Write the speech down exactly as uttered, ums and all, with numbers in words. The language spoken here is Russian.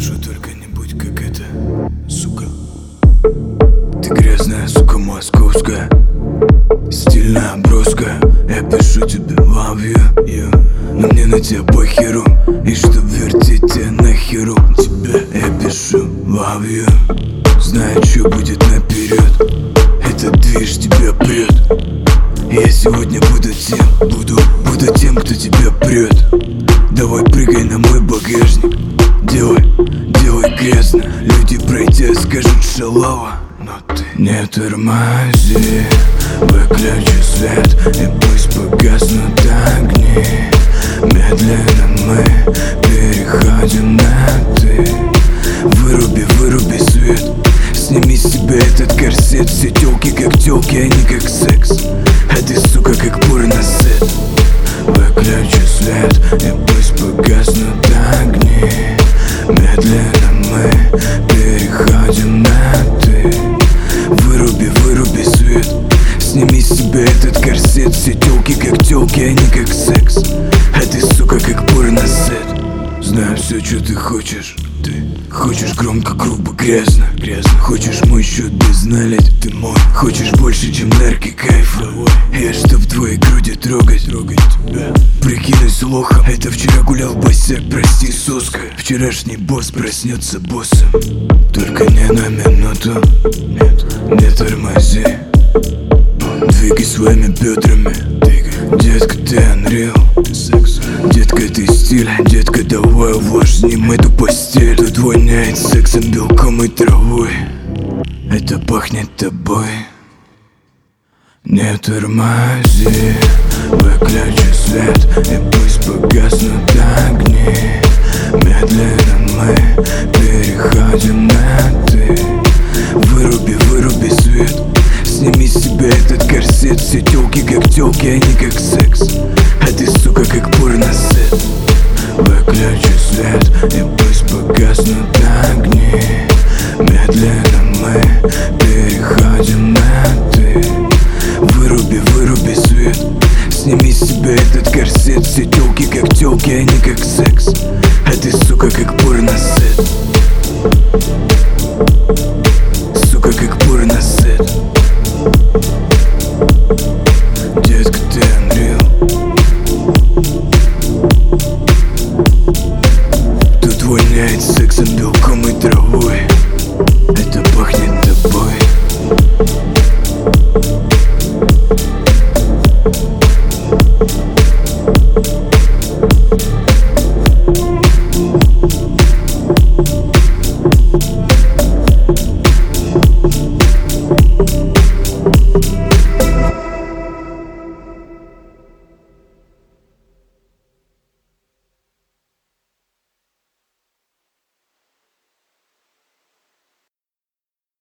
скажу, только не будь как это, сука. Ты грязная, сука, московская, стильная, броская. Я пишу тебе love you, you. Но мне на тебя похеру, и чтоб вертеть тебя нахеру тебя, я пишу love you. Знаю, что будет наперед, этот движ тебя прет. Я сегодня буду тем, буду, буду тем, кто тебя прет. Давай прыгай на мой багажник, делай, делай грязно. Люди пройдя скажут шалава, но ты не тормози. Выключи свет и пусть погаснут огни. Медленно мы переходим на ты. Выруби, выруби свет, сними с себя этот корсет. Все тёлки как тёлки, они как секс, а ты, сука, как порносет. Выключи свет и пусть погаснут огни. Медленно мы переходим на ты. Выруби, выруби свет, сними с себя этот корсет. Все тёлки как тёлки, они как секс, а ты, сука, как порносет. Знаю все, что ты хочешь. Ты хочешь громко, грубо, грязно, грязно. Хочешь мой счет без налить, ты мой. Хочешь больше, чем нарки кайфа. Я чтоб твои груди трогать, трогать тебя. Прикинусь лохом, это вчера гулял босяк, прости, соска. Вчерашний босс проснется боссом. Только не на минуту, нет, не тормози. Двигай своими бедрами, детка, ты unreal. Детка, ты стиль, детка, давай увлажним эту постель. Тут воняет сексом, белком и травой. Это пахнет тобой. Не тормози, выключи свет и пусть погаснут огни. Медленно мы переходим на ты. Выруби, выруби свет, сними с себя этот корсет. Все тёлки как тёлки, они как секс, а ты, сука, как порносет. Выключи свет и пусть погаснут огни. Медленно мы переходим на ты. Выруби, выруби свет, сними с себя этот корсет. Все тёлки как тёлки, они как секс, а ты, сука, как порносет. Сука, как порносет. Детка, ты unreal. Тут воняет сексом, белком и травой.